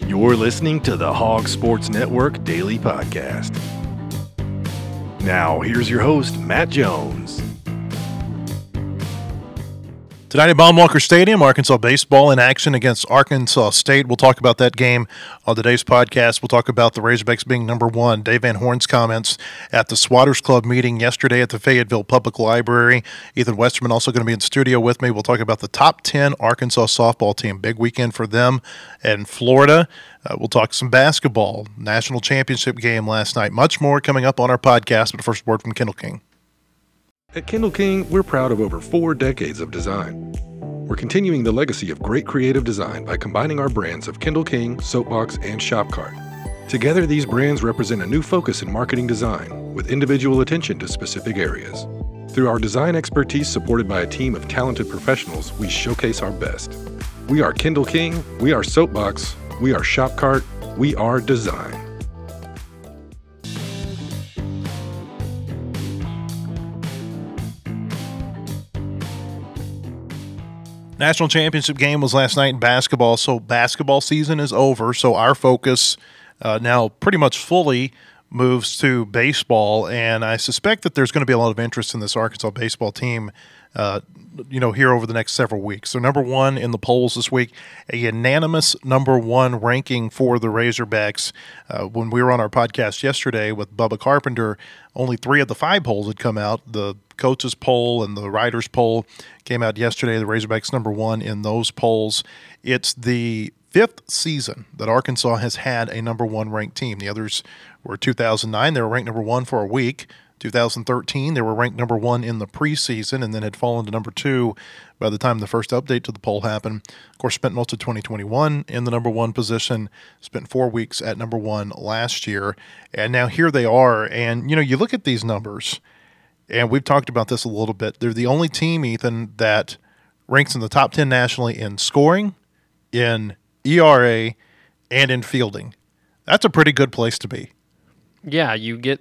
You're listening to the Hog Sports Network Daily Podcast. Now, here's your host, Matt Jones. Tonight at Baum-Walker Stadium, Arkansas baseball in action against Arkansas State. We'll talk about that game on today's podcast. We'll talk about the Razorbacks being number one. Dave Van Horn's comments at the Swatters Club meeting yesterday at the Fayetteville Public Library. Ethan Westerman also going to be in the studio with me. We'll talk about the top 10 Arkansas softball team. Big weekend for them in Florida. We'll talk some basketball, national championship game last night. Much more coming up on our podcast, but first word from Kendall King. At Kendall King, we're proud of over 4 decades of design. We're continuing the legacy of great creative design by combining our brands of Kendall King, Soapbox, and Shopcart. Together, these brands represent a new focus in marketing design, with individual attention to specific areas. Through our design expertise supported by a team of talented professionals, we showcase our best. We are Kendall King, we are Soapbox, we are Shopcart, we are design. National championship game was last night in basketball, so basketball season is over. So our focus now pretty much fully moves to baseball, and I suspect that there's going to be a lot of interest in this Arkansas baseball team here over the next several weeks. So number one in the polls this week, a unanimous number one ranking for the Razorbacks. When we were on our podcast yesterday with Bubba Carpenter, only 3 of the 5 polls had come out. The coaches poll and the writers poll came out yesterday. The Razorbacks number one in those polls. It's the 5th season that Arkansas has had a number one ranked team. The others were 2009. They were ranked number one for a week. 2013, they were ranked number one in the preseason and then had fallen to number 2 by the time the first update to the poll happened. Of course, spent most of 2021 in the number one position, spent 4 weeks at number one last year, and now here they are. And, you look at these numbers, and we've talked about this a little bit. They're the only team, Ethan, that ranks in the top 10 nationally in scoring, in ERA, and in fielding. That's a pretty good place to be. Yeah, you get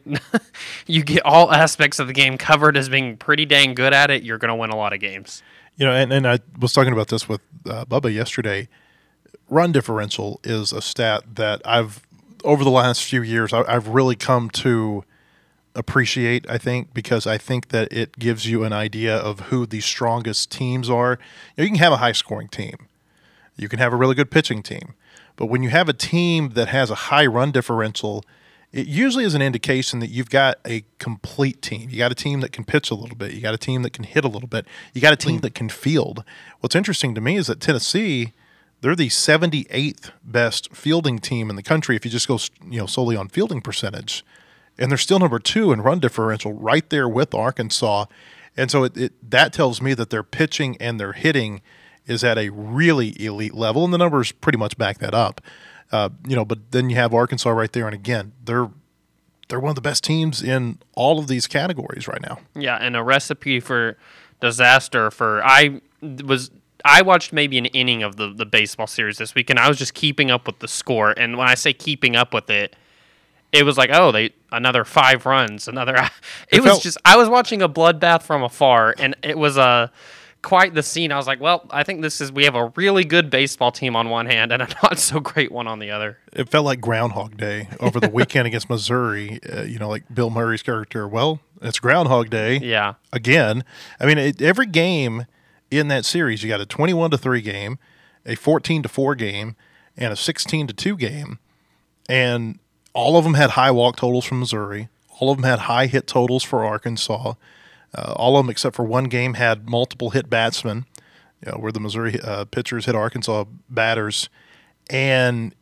all aspects of the game covered as being pretty dang good at it. You're going to win a lot of games. And I was talking about this with Bubba yesterday. Run differential is a stat that over the last few years, I've really come to appreciate, I think, because I think that it gives you an idea of who the strongest teams are. You can have a high-scoring team. You can have a really good pitching team. But when you have a team that has a high run differential, it usually is an indication that you've got a complete team. You got a team that can pitch a little bit. You got a team that can hit a little bit. You got a team that can field. What's interesting to me is that Tennessee, they're the 78th best fielding team in the country if you just go solely on fielding percentage. And they're still number 2 in run differential, right there with Arkansas. And so that tells me that their pitching and their hitting is at a really elite level, and the numbers pretty much back that up. But then you have Arkansas right there, and again, they're one of the best teams in all of these categories right now. Yeah, and a recipe for disaster I watched maybe an inning of the baseball series this week, and I was just keeping up with the score. And when I say keeping up with it, it was like, another 5 runs, another. I was watching a bloodbath from afar, and it was quite the scene. I was like, well, I think we have a really good baseball team on one hand and a not so great one on the other. It felt like Groundhog Day over the weekend against Missouri, like Bill Murray's character. Well, it's Groundhog Day. Yeah. Again. I mean, every game in that series, you got a 21-3 game, a 14-4 game, and a 16-2 game. And all of them had high walk totals from Missouri. All of them had high hit totals for Arkansas. All of them, except for one game, had multiple hit batsmen, where the Missouri pitchers hit Arkansas batters. And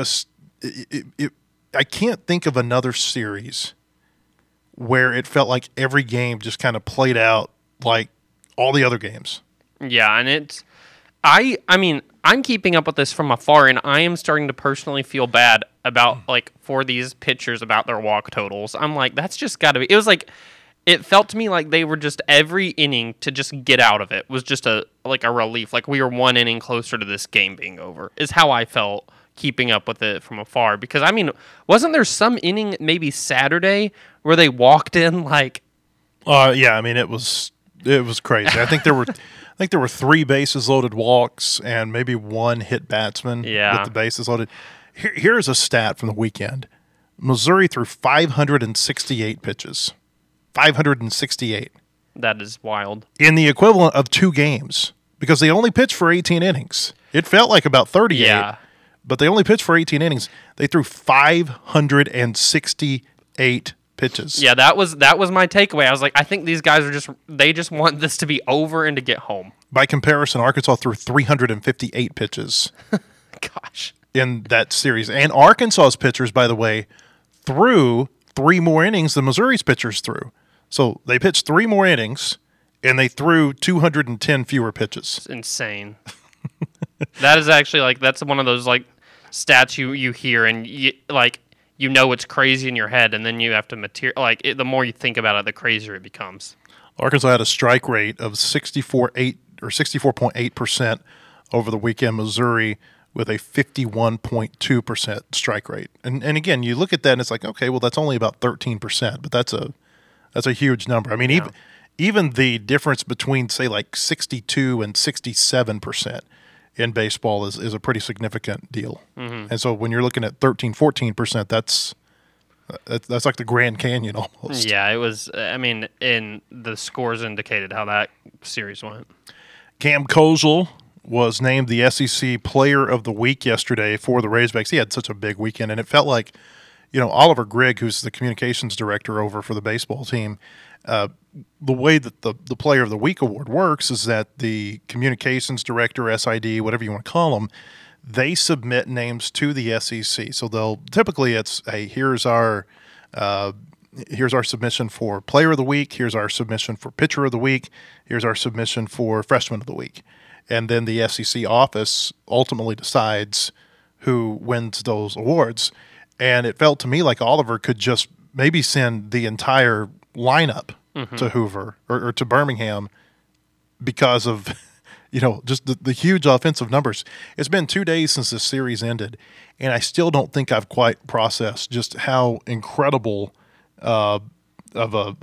I can't think of another series where it felt like every game just kind of played out like all the other games. Yeah, and I'm keeping up with this from afar, and I am starting to personally feel bad about, for these pitchers about their walk totals. I'm like, that's just got to be. It was like, it felt to me like they were just every inning to just get out of it was just a relief. Like we were one inning closer to this game being over is how I felt keeping up with it from afar. Because, wasn't there some inning maybe Saturday where they walked in like... Yeah, it was crazy. I think there were 3 bases loaded walks and maybe 1 hit batsman with the bases loaded. Here's a stat from the weekend. Missouri threw 568 pitches. 568. That is wild. In the equivalent of 2 games, because they only pitched for 18 innings. It felt like about 38, Yeah. but they only pitched for 18 innings. They threw 568 pitches. Yeah, that was my takeaway. I was like, I think these guys they just want this to be over and to get home. By comparison, Arkansas threw 358 pitches Gosh. in that series. And Arkansas's pitchers, by the way, threw 3 more innings than Missouri's pitchers threw. So they pitched 3 more innings, and they threw 210 fewer pitches. It's insane. That is actually like that's one of those like stats you hear and you know it's crazy in your head, and then you have to the more you think about it, the crazier it becomes. Arkansas had a strike rate of 64.8% over the weekend. Missouri with a 51.2% strike rate. And again, you look at that and it's like, okay, well that's only about 13%, but that's a huge number. I mean, even the difference between say like 62 and 67% in baseball is a pretty significant deal. Mm-hmm. And so when you're looking at 13-14%, that's like the Grand Canyon almost. Yeah, it was. I mean, and the scores indicated how that series went. Cam Kozel was named the SEC Player of the Week yesterday for the Razorbacks. He had such a big weekend, and it felt like, Oliver Grigg, who's the communications director over for the baseball team, the way that the Player of the Week award works is that the communications director, SID, whatever you want to call them, they submit names to the SEC. So they'll typically it's, hey, here's our submission for Player of the Week, here's our submission for Pitcher of the Week, here's our submission for Freshman of the Week. And then the SEC office ultimately decides who wins those awards. And it felt to me like Oliver could just maybe send the entire lineup to Hoover or to Birmingham because of, just the huge offensive numbers. It's been 2 days since this series ended, and I still don't think I've quite processed just how incredible I don't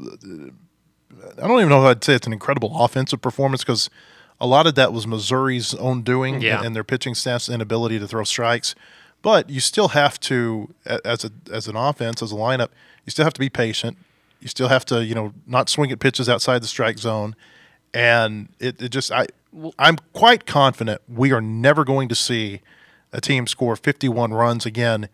even know if I'd say it's an incredible offensive performance because a lot of that was Missouri's own doing and their pitching staff's inability to throw strikes. But you still have to, as an offense, as a lineup, you still have to be patient. You still have to, not swing at pitches outside the strike zone. And I'm quite confident we are never going to see a team score 51 runs again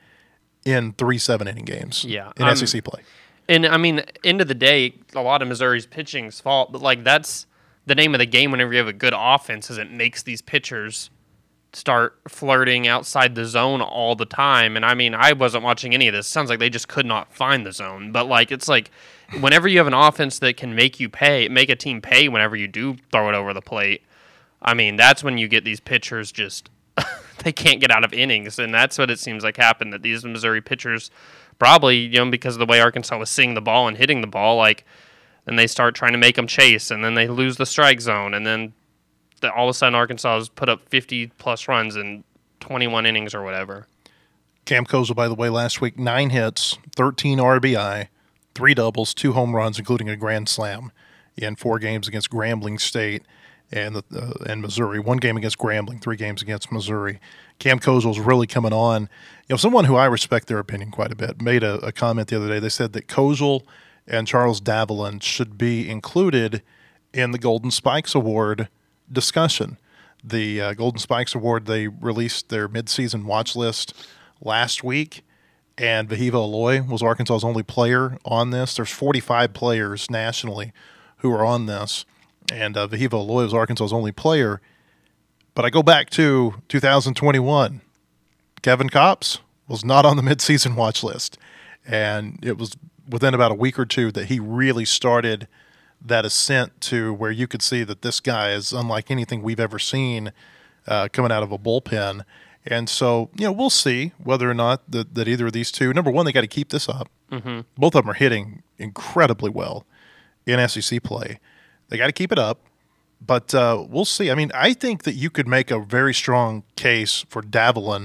in 3 7-inning games in SEC play. And, I mean, end of the day, a lot of Missouri's pitching's fault, but, that's the name of the game whenever you have a good offense is it makes these pitchers start flirting outside the zone all the time. And I mean, I wasn't watching any of this. It sounds like they just could not find the zone. But it's like whenever you have an offense that can make a team pay whenever you do throw it over the plate, I mean, that's when you get these pitchers just they can't get out of innings. And that's what it seems like happened, that these Missouri pitchers probably, because of the way Arkansas was seeing the ball and hitting the ball, then they start trying to make them chase, and then they lose the strike zone, and then all of a sudden Arkansas has put up 50-plus runs in 21 innings or whatever. Cam Kozel, by the way, last week, 9 hits, 13 RBI, 3 doubles, 2 home runs, including a grand slam in 4 games against Grambling State and Missouri. 1 game against Grambling, 3 games against Missouri. Cam Kozel's really coming on. Someone who I respect their opinion quite a bit made a comment the other day. They said that Kozel and Charles Davalin should be included in the Golden Spikes Award discussion. The Golden Spikes Award, they released their midseason watch list last week, and Vahiva Aloy was Arkansas's only player on this. There's 45 players nationally who are on this, and Vahiva Aloy was Arkansas's only player. But I go back to 2021. Kevin Kopps was not on the midseason watch list, and it was within about a week or two that he really started that ascent to where you could see that this guy is unlike anything we've ever seen coming out of a bullpen. And so, we'll see whether or not that either of these two, number one, they got to keep this up. Mm-hmm. Both of them are hitting incredibly well in SEC play. They got to keep it up, but we'll see. I mean, I think that you could make a very strong case for Davalin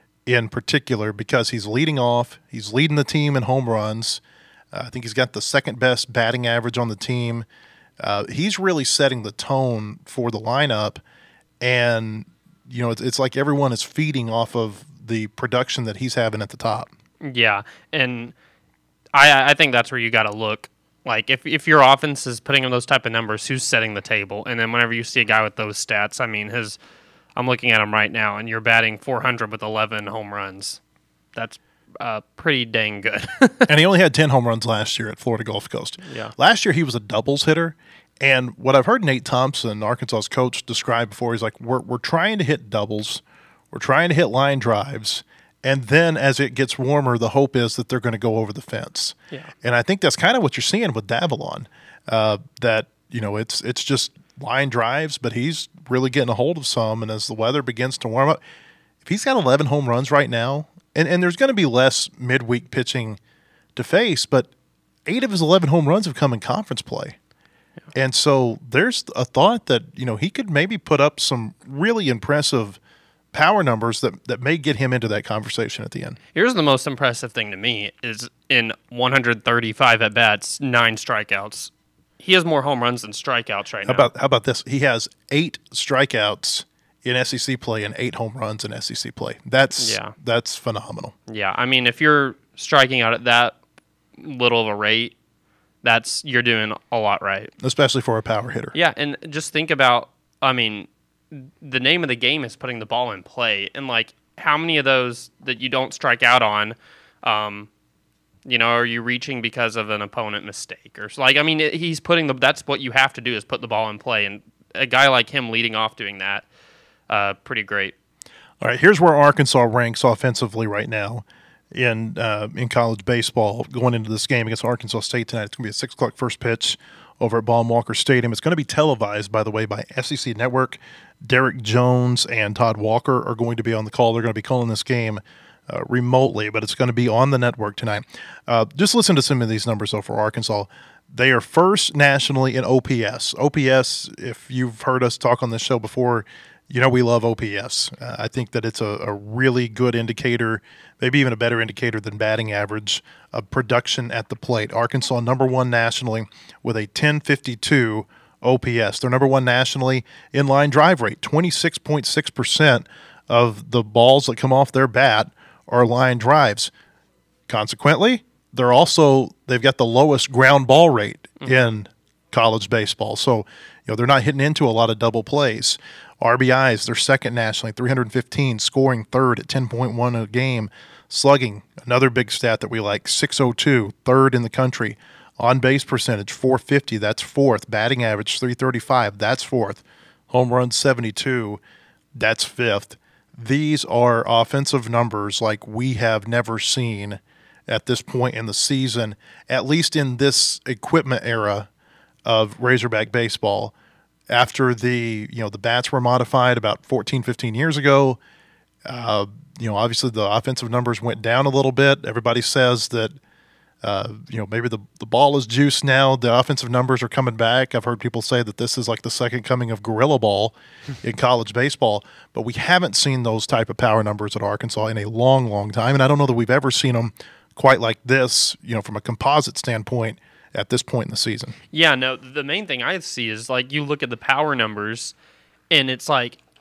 in particular because he's leading off. He's leading the team in home runs. I think he's got the second best batting average on the team. He's really setting the tone for the lineup, and it's like everyone is feeding off of the production that he's having at the top. Yeah, and I think that's where you got to look. Like, if your offense is putting in those type of numbers, who's setting the table? And then whenever you see a guy with those stats, I mean, I'm looking at him right now, and you're batting .400 with 11 home runs. That's pretty dang good. And he only had 10 home runs last year at Florida Gulf Coast. Yeah. Last year he was a doubles hitter, and what I've heard Nate Thompson, Arkansas's coach, describe before, he's like, we're trying to hit doubles, we're trying to hit line drives, and then as it gets warmer, the hope is that they're going to go over the fence. Yeah. And I think that's kind of what you're seeing with Davalon, that, you know, it's just line drives, but he's really getting a hold of some, and as the weather begins to warm up, if he's got 11 home runs right now, and there's going to be less midweek pitching to face, but 8 of his 11 home runs have come in conference play. Yeah. And so there's a thought that, you know, he could maybe put up some really impressive power numbers that may get him into that conversation at the end. Here's the most impressive thing to me is in 135 at-bats, 9 strikeouts. He has more home runs than strikeouts right now. How about this? He has 8 strikeouts in SEC play and 8 home runs in SEC play. That's phenomenal. Yeah, I mean, if you're striking out at that little of a rate, you're doing a lot right. Especially for a power hitter. Yeah, and just think about, I mean, the name of the game is putting the ball in play, and like how many of those that you don't strike out on, you know, are you reaching because of an opponent mistake or like? I mean, he's putting that's what you have to do is put the ball in play, and a guy like him leading off doing that, pretty great. All right, here's where Arkansas ranks offensively right now in college baseball going into this game against Arkansas State tonight. It's going to be a 6 o'clock first pitch over at Baum-Walker Stadium. It's going to be televised, by the way, by SEC Network. Derek Jones and Todd Walker are going to be on the call. They're going to be calling this game remotely, but it's going to be on the network tonight. Just listen to some of these numbers, though, for Arkansas. They are first nationally in OPS. OPS, if you've heard us talk on this show before, you know we love OPS. I think that it's a really good indicator, maybe even a better indicator than batting average of production at the plate. Arkansas number 1 nationally with a 1052 OPS. They're number 1 nationally in line drive rate. 26.6% of the balls that come off their bat are line drives. Consequently, they've got the lowest ground ball rate in college baseball. So, you know, they're not hitting into a lot of double plays. RBIs, they're second nationally, 315, scoring third at 10.1 a game. Slugging, another big stat that we like, 602, third in the country. On-base percentage, 450, that's fourth. Batting average, 335, that's fourth. Home run, 72, that's fifth. These are offensive numbers like we have never seen at this point in the season, at least in this equipment era of Razorback baseball. After the bats were modified about 14, 15 years ago, obviously the offensive numbers went down a little bit. Everybody says that, maybe the ball is juiced now. The offensive numbers are coming back. I've heard people say that this is like the second coming of Gorilla Ball in college baseball, but we haven't seen those type of power numbers at Arkansas in a long, long time. And I don't know that we've ever seen them quite like this, from a composite standpoint at this point in the season. Yeah, no, the main thing I see is like you look at the power numbers and it's like,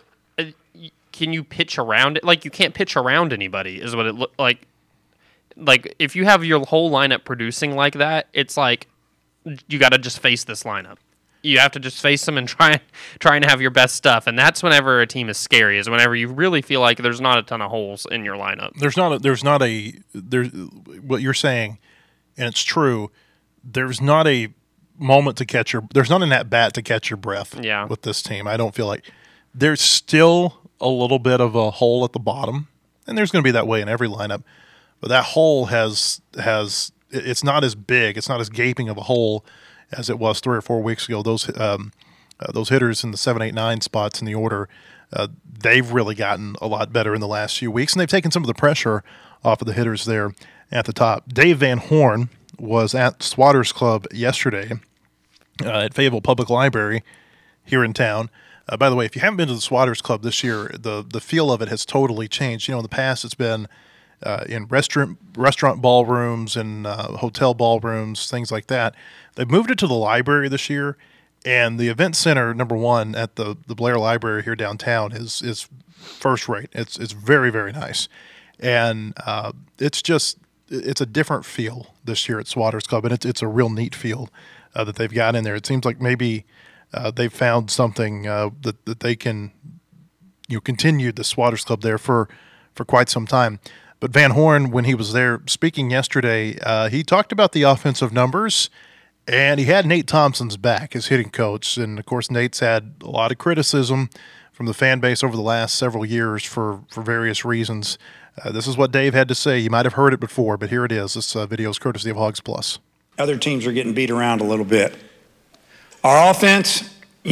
can you pitch around it? Like you can't pitch around anybody is what it look like. Like if you have your whole lineup producing like that, it's like you got to just face this lineup. You have to just face them and try and have your best stuff. And that's whenever a team is scary, is whenever you really feel like there's not a ton of holes in your lineup. There's what you're saying, and it's true. There's not a moment there's not an at bat to catch your breath with this team. I don't feel like there's still a little bit of a hole at the bottom, and there's going to be that way in every lineup. But that hole it's not as big, it's not as gaping of a hole as it was 3 or 4 weeks ago. Those hitters in the 7, 8, 9 spots in the order, they've really gotten a lot better in the last few weeks, and they've taken some of the pressure off of the hitters there at the top. Dave Van Horn was at Swatters Club yesterday at Fayetteville Public Library here in town. By the way, if you haven't been to the Swatters Club this year, the feel of it has totally changed. In the past it's been in restaurant ballrooms and hotel ballrooms, things like that. They've moved it to the library this year, and the event center, number one, at the Blair Library here downtown is first rate. It's very, very nice. And it's a different feel this year at Swatters Club, and it's a real neat feel that they've got in there. It seems like maybe they've found something that they can continue the Swatters Club there for quite some time. But Van Horn, when he was there speaking yesterday, he talked about the offensive numbers, and he had Nate Thompson's back as hitting coach. And, of course, Nate's had a lot of criticism from the fan base over the last several years for various reasons. This is what Dave had to say. You might have heard it before, but here it is. This video is courtesy of Hogs Plus. Other teams are getting beat around a little bit. Our offense,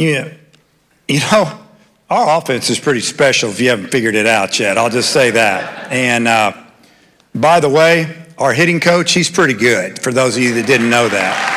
our offense is pretty special if you haven't figured it out yet. I'll just say that. And by the way, our hitting coach, he's pretty good, for those of you that didn't know that.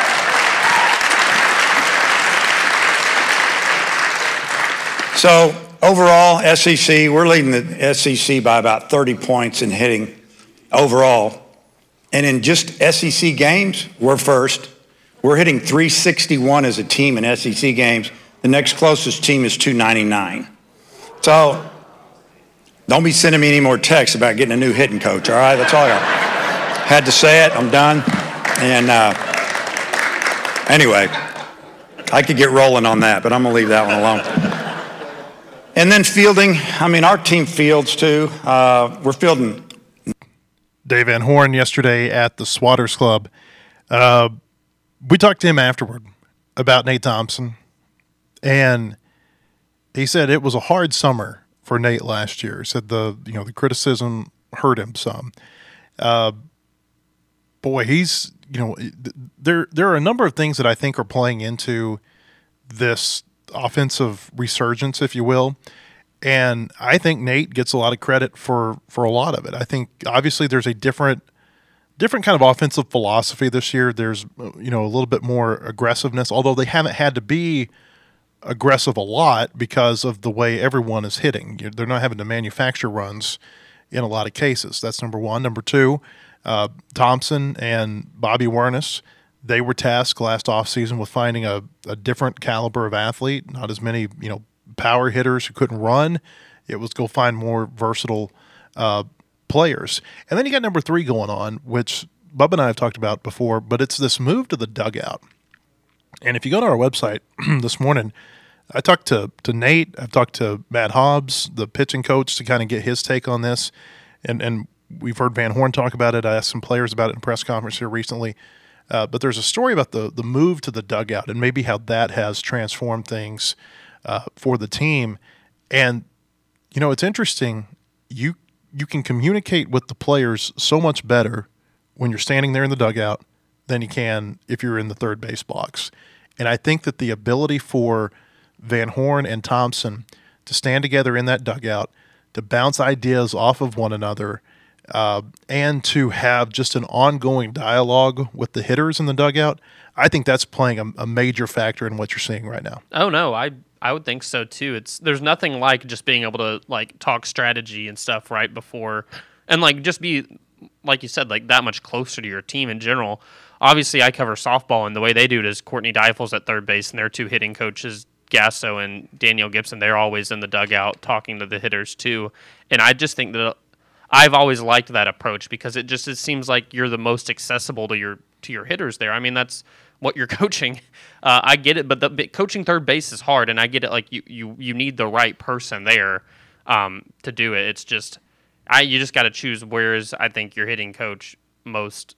So overall, SEC, we're leading the SEC by about 30 points in hitting overall. And in just SEC games, we're first. We're hitting 361 as a team in SEC games. The next closest team is 299. So don't be sending me any more texts about getting a new hitting coach, all right? That's all I got. Had to say it. I'm done. And anyway, I could get rolling on that, but I'm going to leave that one alone. And then fielding. I mean, our team fields, too. We're fielding. Dave Van Horn yesterday at the Swatters Club. We talked to him afterward about Nate Thompson, and he said it was a hard summer for Nate last year. He said the criticism hurt him some. He's there are a number of things that I think are playing into this offensive resurgence, if you will. And I think Nate gets a lot of credit for a lot of it. I think obviously there's a different kind of offensive philosophy this year. There's a little bit more aggressiveness, although they haven't had to be aggressive a lot because of the way everyone is hitting. They're not having to manufacture runs in a lot of cases. That's number one. Number two, Thompson and Bobby Wernes, they were tasked last offseason with finding a different caliber of athlete, not as many, power hitters who couldn't run. It was go find more versatile players. And then you got number three going on, which Bubba and I have talked about before, but it's this move to the dugout. And if you go to our website this morning, I talked to Nate, I've talked to Matt Hobbs, the pitching coach, to kind of get his take on this. And we've heard Van Horn talk about it. I asked some players about it in a press conference here recently. But there's a story about the move to the dugout and maybe how that has transformed things for the team. And, it's interesting. You can communicate with the players so much better when you're standing there in the dugout than you can if you're in the third base box. And I think that the ability for Van Horn and Thompson to stand together in that dugout, to bounce ideas off of one another, and to have just an ongoing dialogue with the hitters in the dugout, I think that's playing a major factor in what you're seeing right now. Oh, no, I would think so, too. There's nothing like just being able to, talk strategy and stuff right before, and, just be, like you said, that much closer to your team in general. Obviously, I cover softball, and the way they do it is Courtney Deifel's at third base, and their two hitting coaches, Gasso and Danielle Gibson, they're always in the dugout talking to the hitters, too. And I just think that I've always liked that approach because it seems like you're the most accessible to your hitters there. I mean, that's what you're coaching. I get it, but coaching third base is hard, and I get it. You need the right person there to do it. It's just you just got to choose where is, I think, your hitting coach most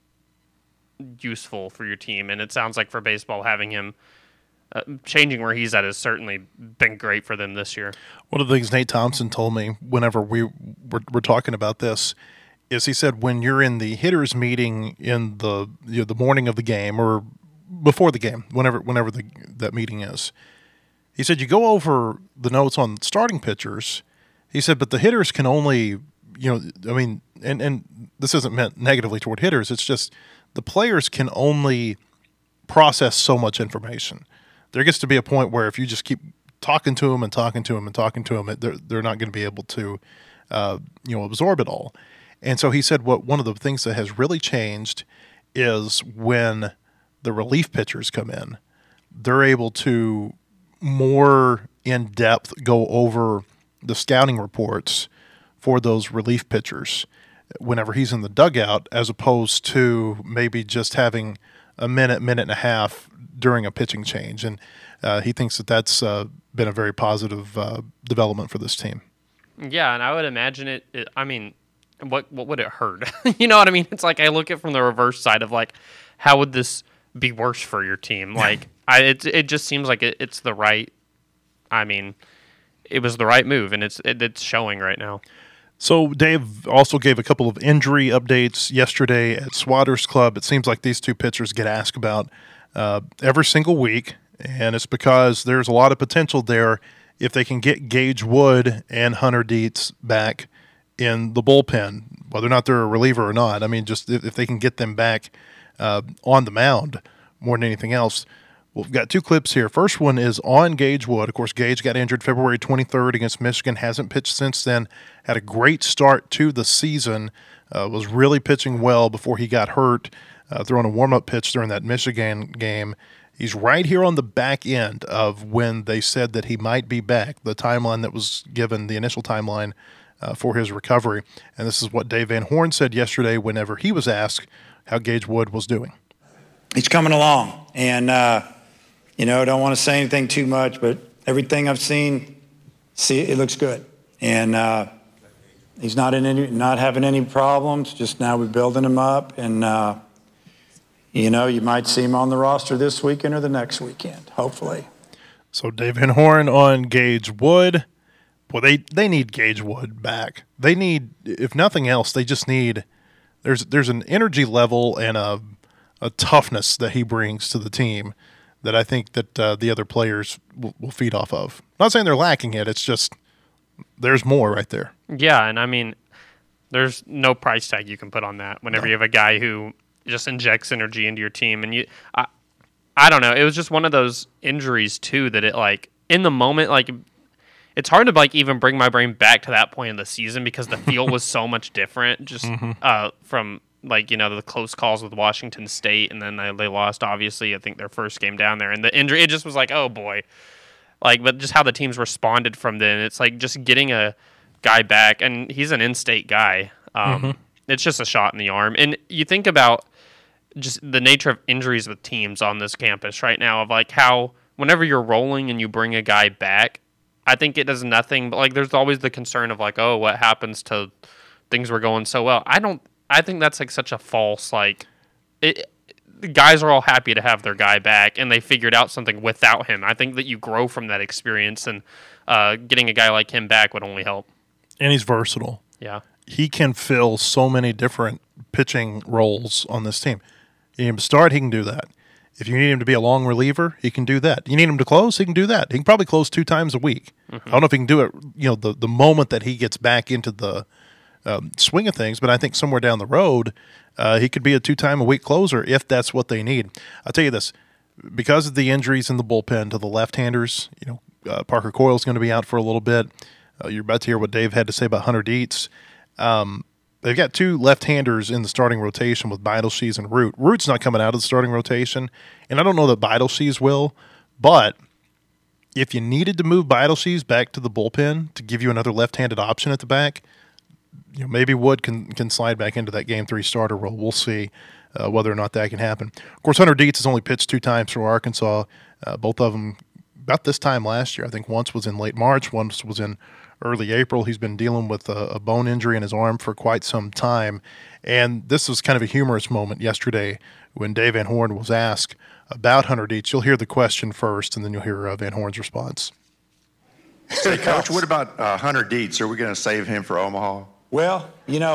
useful for your team. And it sounds like for baseball, having him changing where he's at has certainly been great for them this year. One of the things Nate Thompson told me whenever we were talking about this is he said when you're in the hitters meeting in the the morning of the game or before the game, whenever that meeting is, he said you go over the notes on starting pitchers. He said, but the hitters can only, and this isn't meant negatively toward hitters. It's just the players can only process so much information. There gets to be a point where if you just keep talking to them and talking to them and talking to them, they're not going to be able to, absorb it all. And so he said one of the things that has really changed is when the relief pitchers come in, they're able to more in depth go over the scouting reports for those relief pitchers whenever he's in the dugout, as opposed to maybe just having a minute and a half during a pitching change. And he thinks that that's been a very positive development for this team. Yeah, and I would imagine I mean, what would it hurt? You know what I mean? It's like I look at it from the reverse side of like, how would this be worse for your team? Like, it just seems like it's the right. I mean, it was the right move, and it's showing right now. So Dave also gave a couple of injury updates yesterday at Swatters Club. It seems like these two pitchers get asked about every single week, and it's because there's a lot of potential there if they can get Gage Wood and Hunter Dietz back in the bullpen, whether or not they're a reliever or not. I mean, just if they can get them back on the mound more than anything else. Well, we've got two clips here. First one is on Gage Wood. Of course, Gage got injured February 23rd against Michigan, hasn't pitched since then, had a great start to the season, was really pitching well before he got hurt, throwing a warm-up pitch during that Michigan game. He's right here on the back end of when they said that he might be back, the timeline that was given, the initial timeline for his recovery. And this is what Dave Van Horn said yesterday whenever he was asked how Gage Wood was doing. He's coming along, and don't want to say anything too much, but everything I've seen, it looks good. And he's not having any problems. Just now we're building him up, and you might see him on the roster this weekend or the next weekend, hopefully. So Dave Van Horn on Gage Wood. Well, they need Gage Wood back. They need, if nothing else, they just need. There's an energy level and a toughness that he brings to the team that I think that the other players will feed off of. Not saying they're lacking it. It's just there's more right there. Yeah, and I mean, there's no price tag you can put on that whenever you have a guy who just injects energy into your team. And I don't know. It was just one of those injuries, too, that it, like, in the moment, like, it's hard to, like, even bring my brain back to that point in the season because the feel was so much different just from – like, the close calls with Washington State, and then they lost, obviously, I think their first game down there. And the injury, it just was like, oh, boy. Like, but just how the teams responded from then. It's like just getting a guy back, and he's an in-state guy. It's just a shot in the arm. And you think about just the nature of injuries with teams on this campus right now, of like how whenever you're rolling and you bring a guy back, I think it does nothing. But, like, there's always the concern of, like, oh, what happens to things were going so well. I think that's like such a false, like, the guys are all happy to have their guy back, and they figured out something without him. I think that you grow from that experience, and getting a guy like him back would only help. And he's versatile. Yeah. He can fill so many different pitching roles on this team. You need him to start, he can do that. If you need him to be a long reliever, he can do that. You need him to close, he can do that. He can probably close 2 times a week. I don't know if he can do it, the moment that he gets back into the swing of things, but I think somewhere down the road, he could be a 2-time-a-week closer if that's what they need. I'll tell you this, because of the injuries in the bullpen to the left-handers, Parker Coyle's going to be out for a little bit. You're about to hear what Dave had to say about Hunter Dietz. They've got 2 left-handers in the starting rotation with Beidelshees and Root. Root's not coming out of the starting rotation, and I don't know that Beidelshees will, but if you needed to move Beidelshees back to the bullpen to give you another left-handed option at the back, maybe Wood can slide back into that Game 3 starter role. We'll see whether or not that can happen. Of course, Hunter Dietz has only pitched 2 times for Arkansas, both of them about this time last year. I think once was in late March, once was in early April. He's been dealing with a bone injury in his arm for quite some time. And this was kind of a humorous moment yesterday when Dave Van Horn was asked about Hunter Dietz. You'll hear the question first, and then you'll hear Van Horn's response. Hey, Coach, what about Hunter Dietz? Are we going to save him for Omaha? Well,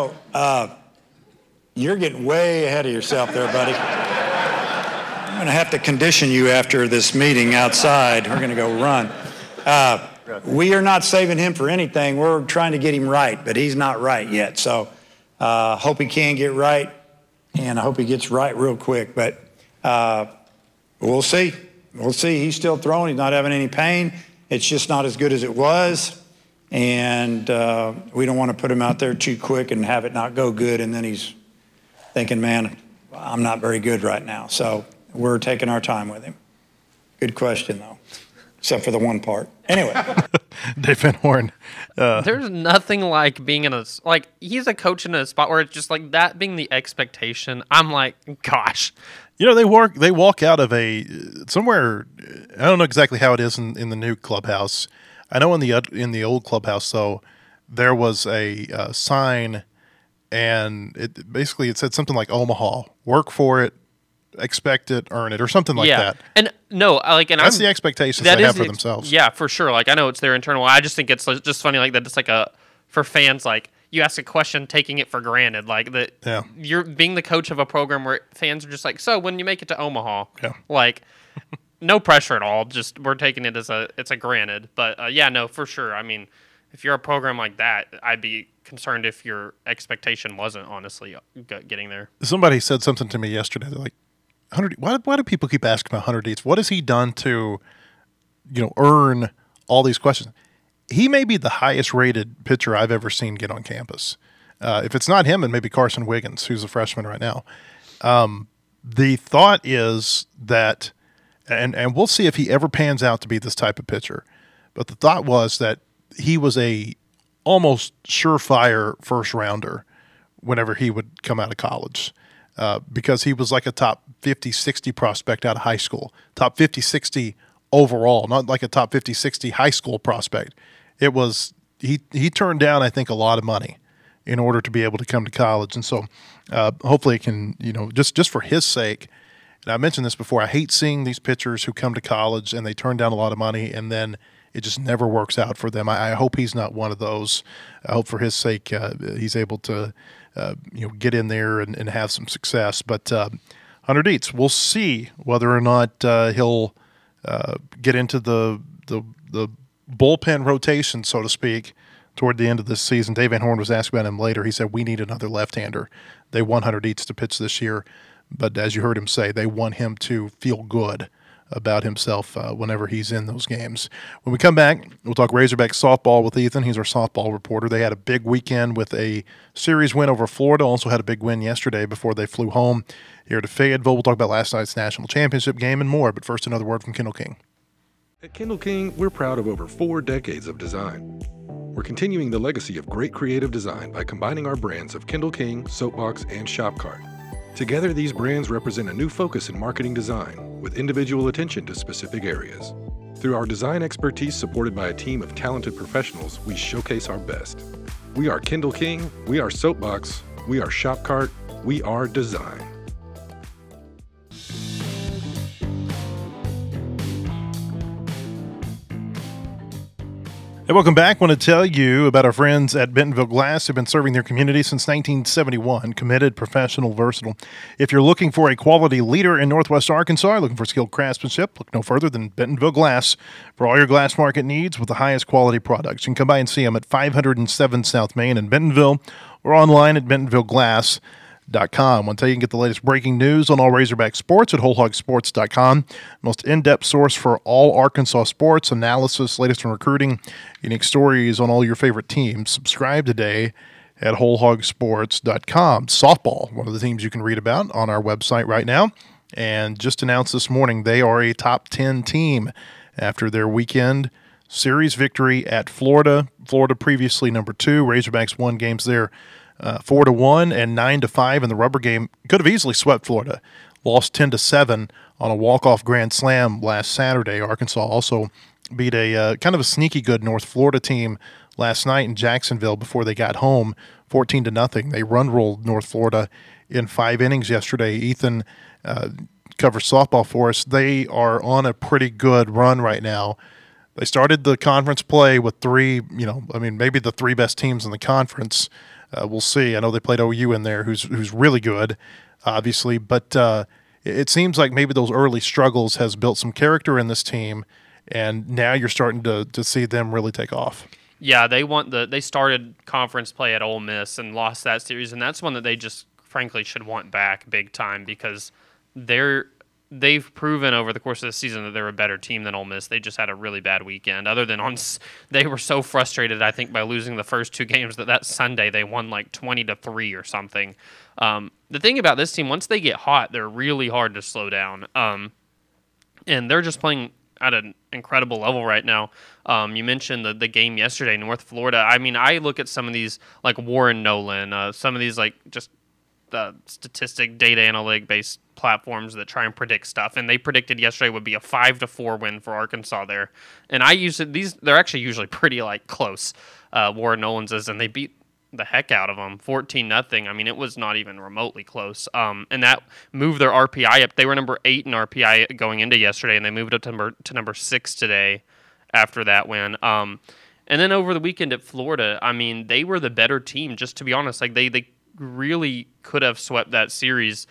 you're getting way ahead of yourself there, buddy. I'm going to have to condition you after this meeting outside. We're going to go run. We are not saving him for anything. We're trying to get him right, but he's not right yet. So hope he can get right, and I hope he gets right real quick. But we'll see. We'll see. He's still throwing. He's not having any pain. It's just not as good as it was. And we don't want to put him out there too quick and have it not go good, and then he's thinking, man, I'm not very good right now. So we're taking our time with him. Good question, though. except for the one part. Anyway. Dave Van Horn. There's nothing like being in like, he's a coach in a spot where it's just like that being the expectation. I'm like, gosh. You know, they walk out of somewhere. I don't know exactly how it is in the new clubhouse. I know in the old clubhouse though, there was a sign, and it said something like Omaha, work for it, expect it, earn it, or something like that. And no, that's the expectations they have for themselves. Yeah, for sure. Like, I know it's their internal. I just think it's just funny like that. It's like for fans, like, you ask a question, taking it for granted, like that. Yeah. You're being the coach of a program where fans are just like, so when you make it to Omaha, like, no pressure at all. Just we're taking it as it's a granted. But yeah, no, for sure. I mean, if you're a program like that, I'd be concerned if your expectation wasn't honestly getting there. Somebody said something to me yesterday. They're like, 100. Why do people keep asking about 100 Eats? What has he done to, earn all these questions? He may be the highest rated pitcher I've ever seen get on campus. If it's not him, and maybe Carson Wiggins, who's a freshman right now. The thought is that, and we'll see if he ever pans out to be this type of pitcher. But the thought was that he was a almost surefire first rounder whenever he would come out of college. Because he was like a top 50, 60 prospect out of high school. Top 50, 60 overall, not like a top 50, 60 high school prospect. It was he turned down, I think, a lot of money in order to be able to come to college. And so hopefully it can, just for his sake, and I mentioned this before, I hate seeing these pitchers who come to college and they turn down a lot of money and then it just never works out for them. I hope he's not one of those. I hope for his sake he's able to get in there and have some success. But 100 Eats, we'll see whether or not he'll get into the bullpen rotation, so to speak, toward the end of this season. Dave Van Horn was asked about him later. He said, we need another left-hander. They want 100 Eats to pitch this year, but as you heard him say, they want him to feel good about himself whenever he's in those games. When we come back, we'll talk Razorback softball with Ethan. He's our softball reporter. They had a big weekend with a series win over Florida. Also had a big win yesterday before they flew home here to Fayetteville. We'll talk about last night's national championship game and more. But first, another word from Kendall King. At Kendall King, we're proud of over 4 decades of design. We're continuing the legacy of great creative design by combining our brands of Kendall King, Soapbox, and Shopcart. Together, these brands represent a new focus in marketing design, with individual attention to specific areas. Through our design expertise supported by a team of talented professionals, we showcase our best. We are Kendall King, we are Soapbox, we are Shopcart, we are design. Hey, welcome back. I want to tell you about our friends at Bentonville Glass who've been serving their community since 1971. Committed, professional, versatile. If you're looking for a quality leader in Northwest Arkansas, looking for skilled craftsmanship, look no further than Bentonville Glass for all your glass market needs with the highest quality products. You can come by and see them at 507 South Main in Bentonville or online at bentonvilleglass.com. I want to tell you can get the latest breaking news on all Razorback sports at wholehogsports.com. Most in-depth source for all Arkansas sports, analysis, latest in recruiting, unique stories on all your favorite teams. Subscribe today at wholehogsports.com. Softball, one of the teams you can read about on our website right now. And just announced this morning they are a top 10 team after their weekend series victory at Florida. Florida previously number 2. Razorbacks won games there 4-1 and 9-5 in the rubber game. Could have easily swept Florida. Lost 10-7 on a walk-off grand slam last Saturday. Arkansas also beat a kind of a sneaky good North Florida team last night in Jacksonville before they got home, 14-0. They run-rolled North Florida in 5 innings yesterday. Ethan covers softball for us. They are on a pretty good run right now. They started the conference play with 3, maybe the 3 best teams in the conference. We'll see. I know they played OU in there, who's really good, obviously. But it seems like maybe those early struggles has built some character in this team, and now you're starting to see them really take off. Yeah, they started conference play at Ole Miss and lost that series, and that's one that they just frankly should want back big time because they've proven over the course of the season that they're a better team than Ole Miss. They just had a really bad weekend. Other than they were so frustrated, I think, by losing the first 2 games that Sunday they won like 20-3 or something. The thing about this team, once they get hot, they're really hard to slow down. And they're just playing at an incredible level right now. You mentioned the game yesterday, North Florida. I mean, I look at some of these like Warren Nolan, some of these like just statistic data analytic based platforms that try and predict stuff, and they predicted yesterday would be a 5-4 win for Arkansas there. And I use it. They're actually usually pretty like close. Warren Nolan's is, and they beat the heck out of them 14-0. I mean, it was not even remotely close. And that moved their RPI up. They were number 8 in RPI going into yesterday, and they moved up to number 6 today after that win. And then over the weekend at Florida, I mean, they were the better team, just to be honest. Like they really could have swept that series.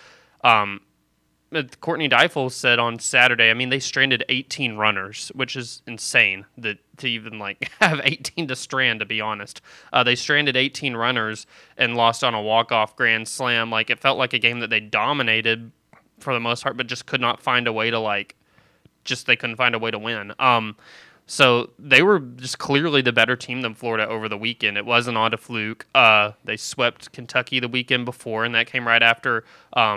Courtney Deifel said on Saturday, I mean, they stranded 18 runners, which is insane to even like have 18 to strand, to be honest. They stranded 18 runners and lost on a walk-off grand slam. Like, it felt like a game that they dominated for the most part, but just could not find a way to they couldn't find a way to win. So they were just clearly the better team than Florida over the weekend. It wasn't on a fluke. They swept Kentucky the weekend before, and that came right after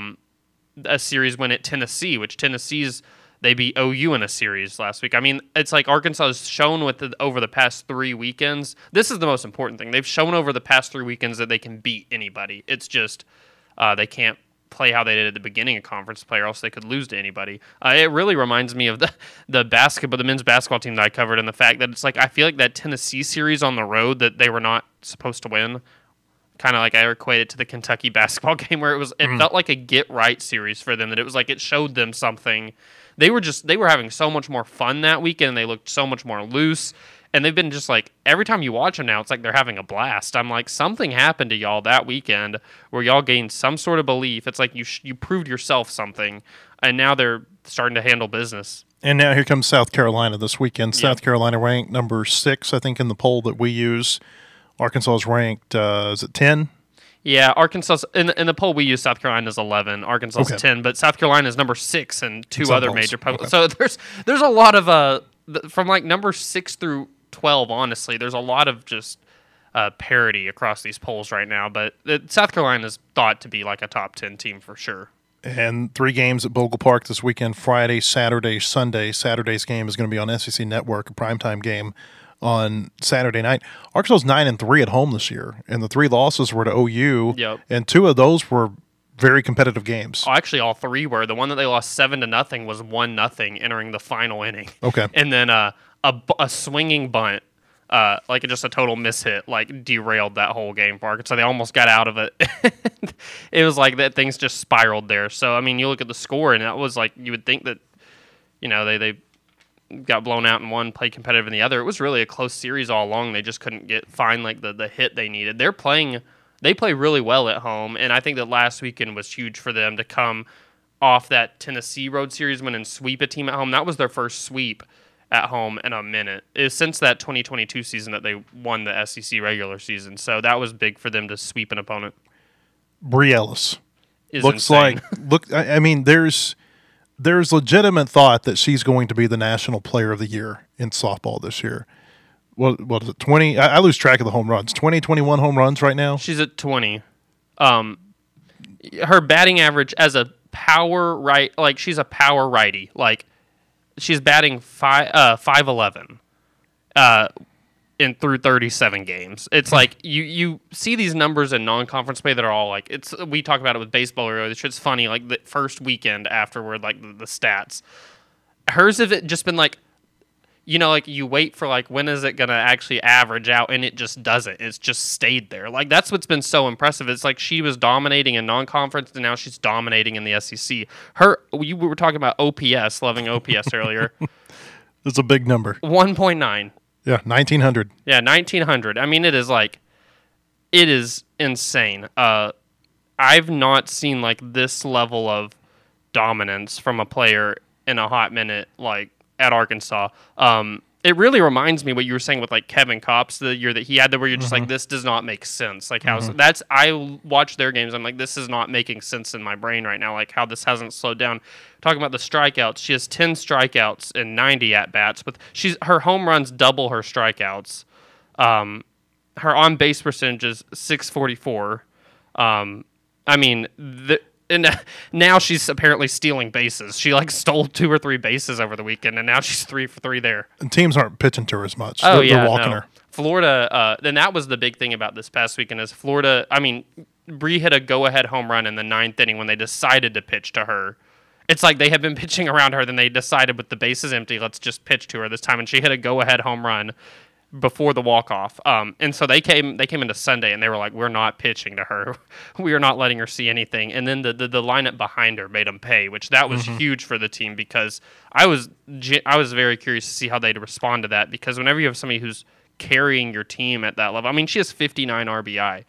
a series win at Tennessee, which they beat OU in a series last week. I mean, it's like Arkansas has shown over the past 3 weekends. This is the most important thing. They've shown over the past 3 weekends that they can beat anybody. It's just they can't play how they did at the beginning of conference play, or else they could lose to anybody. It really reminds me of the men's basketball team that I covered, and the fact that it's like I feel like that Tennessee series on the road that they were not supposed to win. Kind of like I equate it to the Kentucky basketball game where it felt like a get right series for them, that it was like it showed them something. They were having so much more fun that weekend. They looked so much more loose, and they've been just like, every time you watch them now, it's like they're having a blast. I'm like, something happened to y'all that weekend where y'all gained some sort of belief. It's like you proved yourself something, and now they're starting to handle business. And now here comes South Carolina this weekend. South Carolina ranked number 6, I think, in the poll that we use. Arkansas is ranked, is it 10? Yeah, Arkansas in the poll we use, South Carolina is 11, Arkansas is 10, but South Carolina is number 6 and 2 other major public. So there's a lot of from like number 6 through 12. Honestly, there's a lot of just parity across these polls right now. But South Carolina is thought to be like a top 10 team for sure. And 3 games at Bogle Park this weekend: Friday, Saturday, Sunday. Saturday's game is going to be on SEC Network, a primetime game on Saturday night. Arkansas's 9-3 at home this year, and the 3 losses were to OU. Yep. And 2 of those were very competitive games. Oh, actually, all 3 were. The one that they lost 7-0 was 1-0 entering the final inning. Okay. And then a swinging bunt, like just a total mishit, like derailed that whole game for Arkansas. They almost got out of it. It was like that things just spiraled there. So I mean, you look at the score, and that was like you would think that, they got blown out in one, played competitive in the other. It was really a close series all along. They just couldn't find like the hit they needed. They play really well at home, and I think that last weekend was huge for them to come off that Tennessee road series win and sweep a team at home. That was their first sweep at home in a minute. It's since that 2022 season that they won the SEC regular season. So that was big for them to sweep an opponent. Bri Ellis looks insane. I mean, there's legitimate thought that she's going to be the national player of the year in softball this year. What is it, 20? I lose track of the home runs. 20, 21 home runs right now? She's at 20. Her batting average as a power right, like she's a power righty. Like she's batting 511 in through 37 games. It's like you see these numbers in non-conference play that are all like, we talk about it with baseball earlier. It's funny, like the first weekend afterward, like the stats. Hers have just been like, like you wait for like, when is it going to actually average out? And it just doesn't. It's just stayed there. Like that's what's been so impressive. It's like she was dominating in non-conference, and now she's dominating in the SEC. We were talking about OPS, loving OPS earlier. That's a big number. 1.9. Yeah, 1,900. Yeah, 1,900. I mean, it is insane. I've not seen like this level of dominance from a player in a hot minute, like at Arkansas. It really reminds me what you were saying with like Kevin Kopps the year that he had, where you're just like, this does not make sense. Like I watch their games. I'm like, this is not making sense in my brain right now. Like how this hasn't slowed down. Talking about the strikeouts, she has 10 strikeouts and 90 at bats, but her home runs double her strikeouts. Her on base percentage is .644. I mean, and now she's apparently stealing bases. She like stole 2 or 3 bases over the weekend, and now she's 3 for 3 there. And teams aren't pitching to her as much. Oh, They're walking her. Florida, then that was the big thing about this past weekend is Florida, I mean, Bree hit a go-ahead home run in the 9th inning when they decided to pitch to her. It's like they had been pitching around her, then they decided with the bases empty, let's just pitch to her this time, and she hit a go-ahead home run before the walk-off. And so they came into Sunday, and they were like, we're not pitching to her. We are not letting her see anything. And then the lineup behind her made them pay, which that was huge for the team because I was very curious to see how they'd respond to that because whenever you have somebody who's carrying your team at that level. I mean, she has 59 RBI.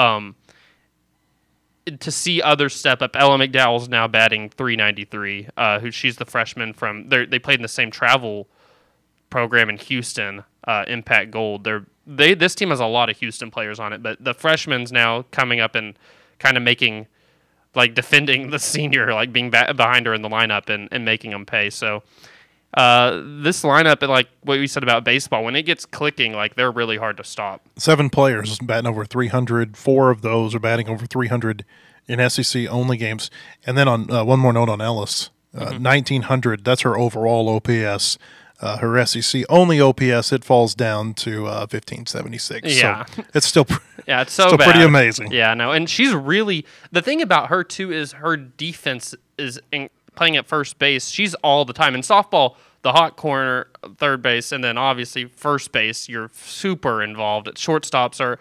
To see others step up, Ella McDowell's now batting .393. She's the freshman from. They played in the same travel program in Houston, Impact Gold. This team has a lot of Houston players on it, but the freshman's now coming up and kind of making, like defending the senior, like being behind her in the lineup and making them pay. So. This lineup, like what we said about baseball, when it gets clicking, like they're really hard to stop. 7 players batting over 300. 4 of those are batting over 300 in SEC only games. And then on one more note on Ellis, 1900. That's her overall OPS. Her SEC only OPS, it falls down to 1576. Yeah, so it's still it's so still bad. pretty amazing. Yeah, no, and she's really the thing about her too is her defense is playing at first base. She's all the time in softball. The hot corner, third base, and then obviously first base. You're super involved. Shortstops are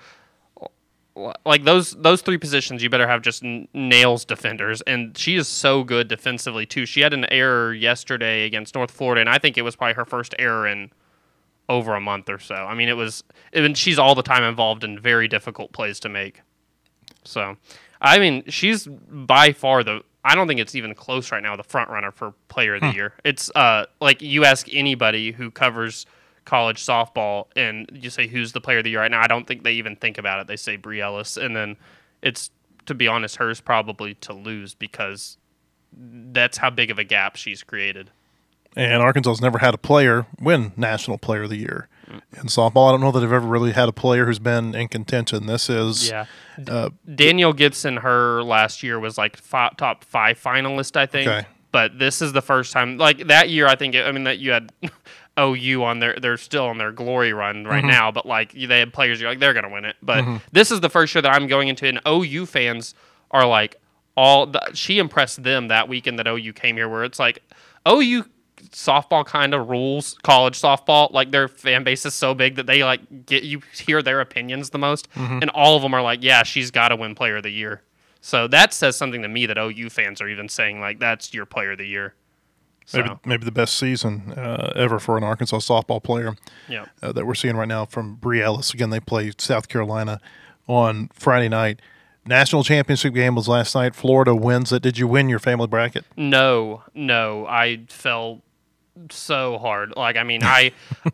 like those 3 positions. You better have just nails defenders, and she is so good defensively too. She had an error yesterday against North Florida, and I think it was probably her first error in over a month or so. I mean, she's all the time involved in very difficult plays to make. So, I mean, she's by far I don't think it's even close right now, the front runner for player of the year. It's like you ask anybody who covers college softball and you say who's the player of the year right now, I don't think they even think about it. They say Bree Ellis, and then it's, to be honest, hers probably to lose because that's how big of a gap she's created. And Arkansas's never had a player win National Player of the Year. In softball, I don't know that I've ever really had a player who's been in contention. This is... Danielle Gibson, her last year was like top 5 finalist, I think. Okay. But this is the first time... Like, that year, I think... that you had OU on their... They're still on their glory run right now, but, like, they had players, you're like, they're going to win it. But this is the first year that I'm going into, and OU fans are like... she impressed them that weekend that OU came here, where it's like, OU... softball kind of rules college softball. Like their fan base is so big that they like you hear their opinions the most, and all of them are like, yeah, she's got to win player of the year. So that says something to me that OU fans are even saying like that's your player of the year. So. Maybe the best season ever for an Arkansas softball player that we're seeing right now from Bree Ellis. Again, they play South Carolina on Friday night. National championship game was last night. Florida wins it. Did you win your family bracket? No. I fell so hard. Like, I mean, I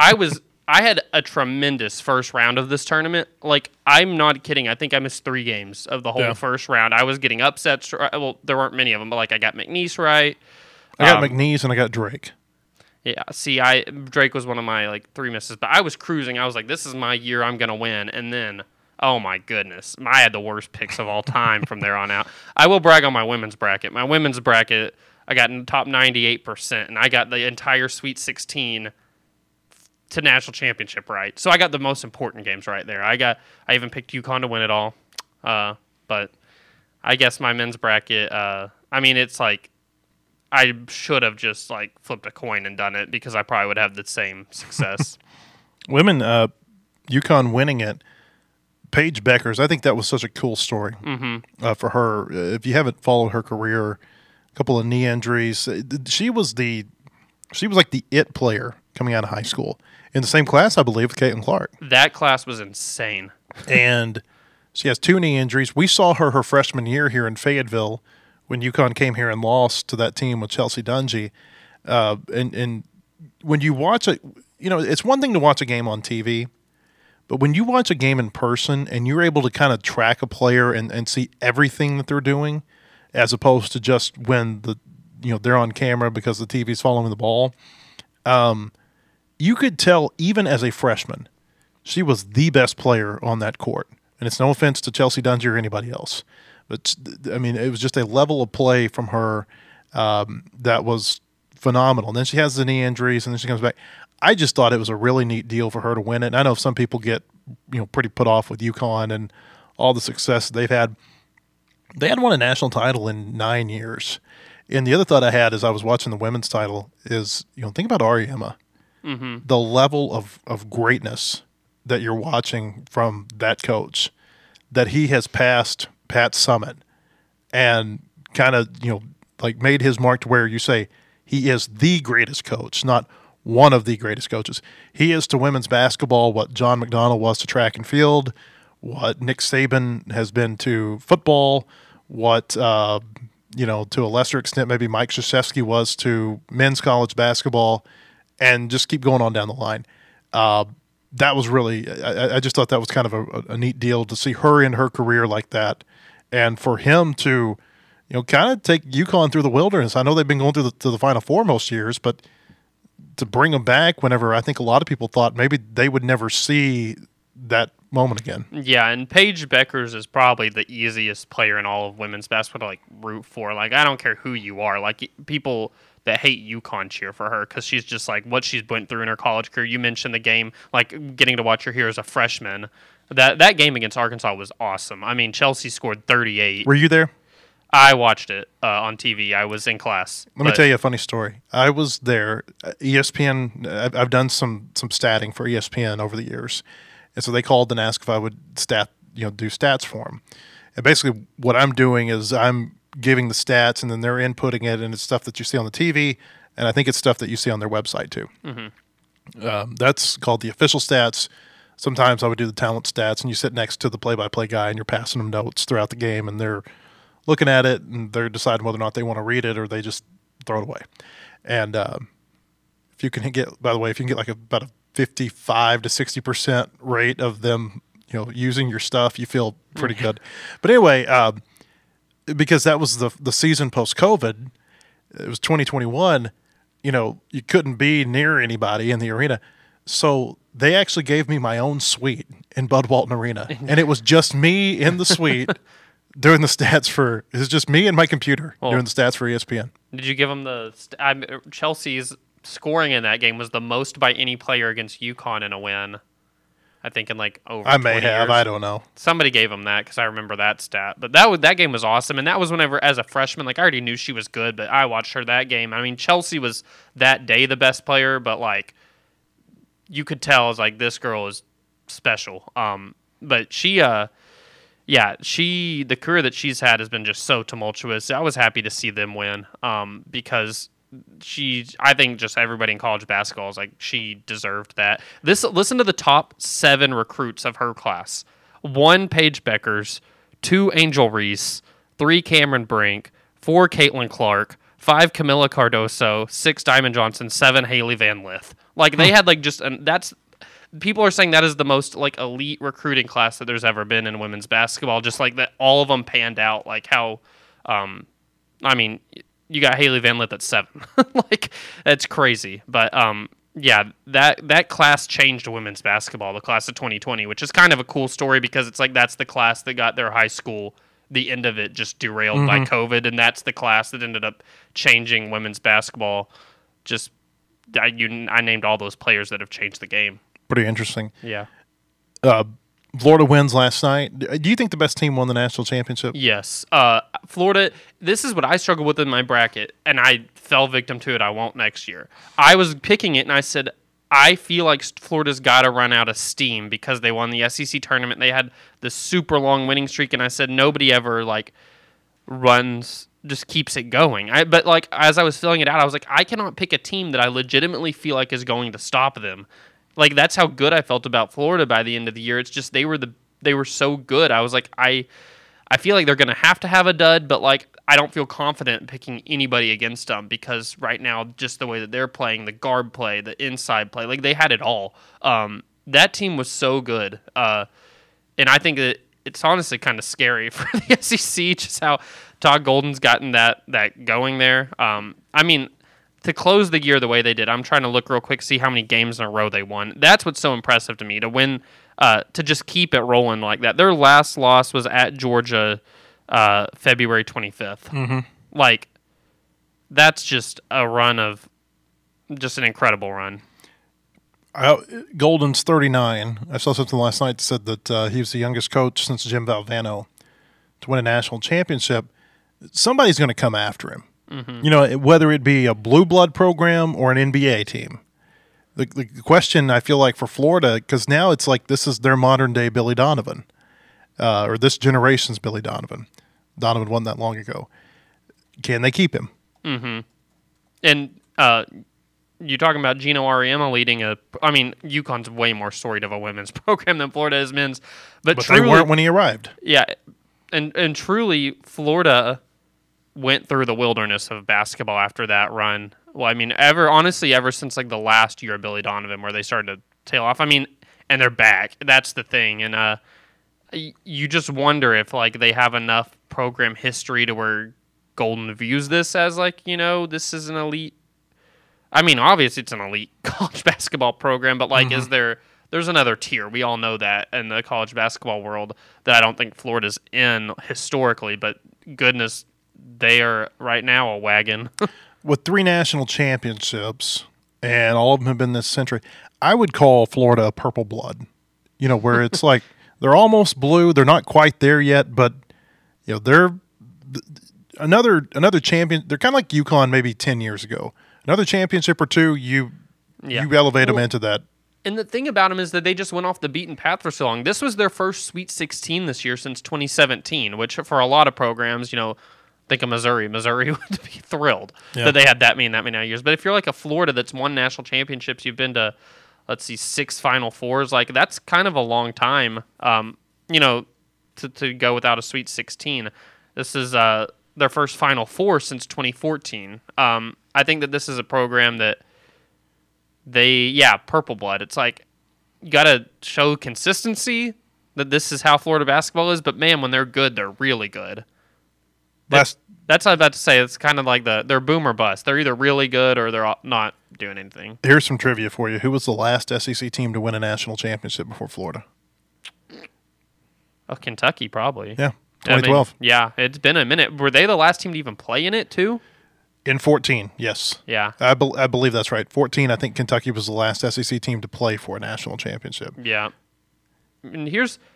had a tremendous first round of this tournament. Like, I'm not kidding. I think I missed 3 games of the whole first round. I was getting upsets. Well, there weren't many of them, but like I got McNeese right. I got McNeese and I got Drake. Yeah, see, Drake was one of my like 3 misses, but I was cruising. I was like, this is my year. I'm gonna win. And then, oh my goodness, I had the worst picks of all time from there on out. I will brag on my women's bracket. My women's bracket, I got in the top 98%, and I got the entire Sweet 16 to national championship right. So I got the most important games right there. I even picked UConn to win it all. But I guess my men's bracket, I mean, it's like I should have just like flipped a coin and done it because I probably would have the same success. Women, UConn winning it. Paige Beckers, I think that was such a cool story for her. If you haven't followed her career, couple of knee injuries. She was like the it player coming out of high school in the same class, I believe, with Caitlin Clark. That class was insane. And she has 2 knee injuries. We saw her freshman year here in Fayetteville when UConn came here and lost to that team with Chelsea Dungy. And when you watch it, it's one thing to watch a game on TV, but when you watch a game in person and you're able to kind of track a player and see everything that they're doing, as opposed to just when they're on camera because the TV's following the ball. You could tell even as a freshman, she was the best player on that court. And it's no offense to Chelsea Dungy or anybody else. But I mean, it was just a level of play from her that was phenomenal. And then she has the knee injuries, and then she comes back. I just thought it was a really neat deal for her to win it. And I know some people get pretty put off with UConn and all the success they've had. They hadn't won a national title in 9 years. And the other thought I had as I was watching the women's title is, think about Ariema. Mm-hmm. The level of greatness that you're watching from that coach, that he has passed Pat Summitt and kind of, made his mark to where you say he is the greatest coach, not one of the greatest coaches. He is to women's basketball what John McDonnell was to track and field, what Nick Saban has been to football, what, to a lesser extent, maybe Mike Krzyzewski was to men's college basketball, and just keep going on down the line. That was really, I just thought that was kind of a neat deal to see her in her career like that. And for him to, kind of take UConn through the wilderness. I know they've been going to the Final Four most years, but to bring them back whenever I think a lot of people thought maybe they would never see that moment again. Yeah, and Paige Beckers is probably the easiest player in all of women's basketball to root for. I don't care who you are. People that hate UConn cheer for her because she's just what she's went through in her college career. You mentioned the game, getting to watch her here as a freshman. That game against Arkansas was awesome. I mean, Chelsea scored 38. Were you there? I watched it on TV. I was in class. Let me tell you a funny story. I was there. ESPN, I've done some statting for ESPN over the years. And so they called and asked if I would do stats for them. And basically what I'm doing is I'm giving the stats, and then they're inputting it, and it's stuff that you see on the TV, and I think it's stuff that you see on their website too. Mm-hmm. That's called the official stats. Sometimes I would do the talent stats, and you sit next to the play-by-play guy, and you're passing them notes throughout the game, and they're looking at it, and they're deciding whether or not they want to read it or they just throw it away. And if you can get about a 55 to 60% rate of them, using your stuff, you feel pretty good. But anyway, because that was the season post-COVID, it was 2021, you couldn't be near anybody in the arena. So they actually gave me my own suite in Bud Walton Arena. And it was just me in the suite doing the stats it was just me and my computer doing the stats for ESPN. Did you give them Chelsea's scoring in that game was the most by any player against UConn in a win? I think in over I may have. years. I don't know. Somebody gave him that because I remember that stat. But that game was awesome, and that was whenever, as a freshman, I already knew she was good, but I watched her that game. I mean, Chelsea was that day the best player, but you could tell this girl is special. But she, the career that she's had has been just so tumultuous. I was happy to see them win because I think just everybody in college basketball is she deserved that. Listen to the top 7 recruits of her class: 1 Paige Beckers, 2 Angel Reese, 3 Cameron Brink, 4 Caitlin Clark, 5 Camila Cardoso, 6 Diamond Johnson, 7 Haley Van Lith. They had that's. People are saying that is the most elite recruiting class that there's ever been in women's basketball. Just that, all of them panned out. How, I mean, you got Haley Van Lith at 7. That's crazy. But that class changed women's basketball, the class of 2020, which is kind of a cool story because it's that's the class that got their high school, the end of it just derailed by COVID, and that's the class that ended up changing women's basketball. I named all those players that have changed the game. Pretty interesting. Yeah. Florida wins last night. Do you think the best team won the national championship? Yes. Florida, this is what I struggled with in my bracket, and I fell victim to it. I won't next year. I was picking it, and I said, I feel like Florida's got to run out of steam because they won the SEC tournament. They had this super long winning streak, and I said nobody ever just keeps it going. But as I was filling it out, I was I cannot pick a team that I legitimately feel like is going to stop them. That's how good I felt about Florida by the end of the year. It's just they were so good. I was I feel like they're going to have a dud, but I don't feel confident picking anybody against them because right now, just the way that they're playing, the guard play, the inside play, they had it all. That team was so good. And I think that it's honestly kind of scary for the SEC, just how Todd Golden's gotten that going there. I mean, to close the year the way they did, I'm trying to look real quick, see how many games in a row they won. That's what's so impressive to me, to win, to just keep it rolling like that. Their last loss was at Georgia February 25th. Like, that's just a run of just an incredible run. Golden's 39. I saw something last night that said that he was the youngest coach since Jim Valvano to win a national championship. Somebody's going to come after him. You know, whether it be a blue blood program or an NBA team. The question I feel like for Florida, because now it's like this is their modern day Billy Donovan, or this generation's Billy Donovan. Donovan won that long ago. Can they keep him? And you're talking about Gino Auriemma leading UConn's way more storied of a women's program than Florida is men's. But truly, they weren't when he arrived. Yeah, and truly, Florida went through the wilderness of basketball after that run. Well, I mean, ever since like the last year of Billy Donovan, where they started to tail off. I mean, and they're back. That's the thing, and you just wonder if like they have enough program history to where Golden views this as like, you know, this is an elite. I mean, obviously it's an elite college basketball program, but like, there's another tier. We all know that in the college basketball world that I don't think Florida's in historically, but goodness, they are right now a wagon. With 3 national championships, and all of them have been this century, I would call Florida a purple blood. You know, where it's like they're almost blue. They're not quite there yet, but you know, they're another champion. They're kind of like UConn maybe 10 years ago. Another championship or two, you elevate them into that. And the thing about them is that they just went off the beaten path for so long. This was their first Sweet 16 this year since 2017, which for a lot of programs, you know, think of Missouri. Missouri would be thrilled that they had that many years. But if you're like a Florida that's won national championships, you've been to, 6 Final Fours, like that's kind of a long time, you know, to go without a Sweet 16. This is their first Final Four since 2014. I think that this is a program that purple blood. It's like you got to show consistency that this is how Florida basketball is. But man, when they're good, they're really good. That's what I'm about to say. It's kind of like they're boom or bust. They're either really good or they're not doing anything. Here's some trivia for you. Who was the last SEC team to win a national championship before Florida? Oh, Kentucky, probably. Yeah, 2012. I mean, yeah, it's been a minute. Were they the last team to even play in it, too? In 14, yes. Yeah. I believe that's right. 14, I think Kentucky was the last SEC team to play for a national championship. Yeah. And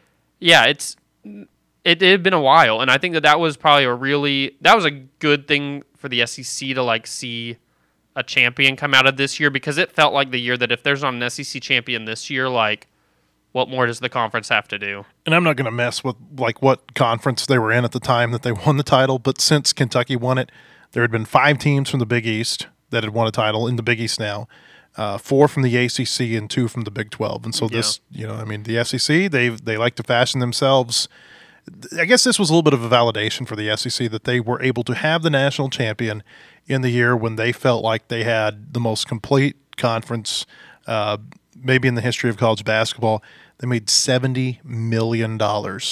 it had been a while, and I think that was probably that was a good thing for the SEC to like see a champion come out of this year, because it felt like the year that if there's not an SEC champion this year, like what more does the conference have to do? And I'm not going to mess with like what conference they were in at the time that they won the title, but since Kentucky won it, there had been 5 teams from the Big East that had won a title in the Big East now, 4 from the ACC and 2 from the Big 12. And so this, you know, I mean, the SEC, they like to fashion themselves. I guess this was a little bit of a validation for the SEC that they were able to have the national champion in the year when they felt like they had the most complete conference, maybe in the history of college basketball. They made $70 million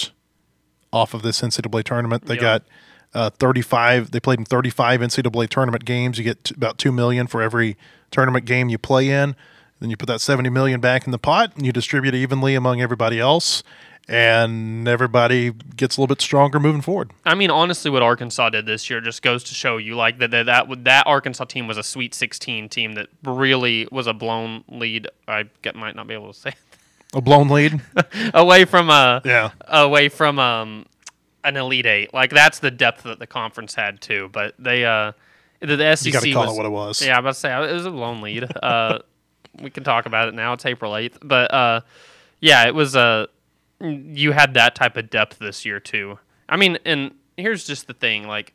off of this NCAA tournament. They got 35. They played in 35 NCAA tournament games. You get about $2 million for every tournament game you play in. Then you put that $70 million back in the pot and you distribute it evenly among everybody else. And everybody gets a little bit stronger moving forward. I mean, honestly, what Arkansas did this year just goes to show you, like that Arkansas team was a Sweet 16 team that really was a blown lead. Might not be able to say a blown lead away from an Elite Eight. Like that's the depth that the conference had too. But they the SEC you got to call it what it was. Yeah, I'm about to say it was a blown lead. We can talk about it now. It's April 8th, but it was you had that type of depth this year too. I mean, and here's just the thing, like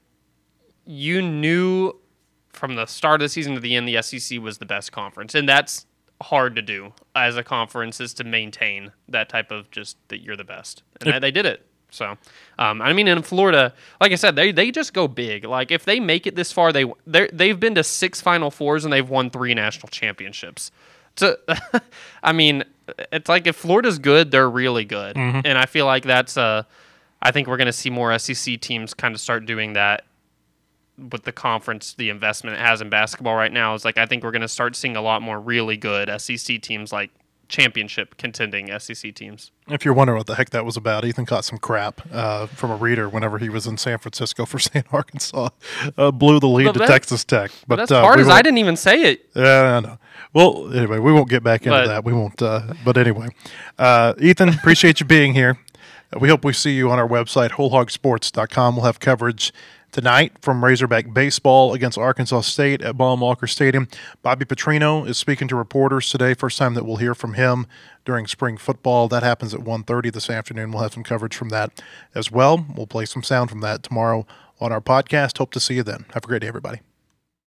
you knew from the start of the season to the end the SEC was the best conference, and that's hard to do as a conference, is to maintain that type of just that you're the best. And they did it. So, I mean, in Florida, like I said, they just go big. Like if they make it this far, they've been to 6 Final Fours and they've won 3 national championships. So, I mean, it's like if Florida's good, they're really good. Mm-hmm. And I feel like that's I think we're going to see more SEC teams kind of start doing that with the conference, the investment it has in basketball right now. Is like I think we're going to start seeing a lot more really good SEC teams like championship contending SEC teams. If you're wondering what the heck that was about, Ethan caught some crap from a reader whenever he was in San Francisco for saying Arkansas blew the lead to Texas Tech. But that's part is I didn't even say it. Yeah, I know. Well, anyway, we won't get back into that. We won't. But anyway, Ethan, appreciate you being here. We hope we see you on our website, wholehogsports.com. We'll have coverage tonight from Razorback baseball against Arkansas State at Baum-Walker Stadium. Bobby Petrino is speaking to reporters today. First time that we'll hear from him during spring football. That happens at 1:30 this afternoon. We'll have some coverage from that as well. We'll play some sound from that tomorrow on our podcast. Hope to see you then. Have a great day, everybody.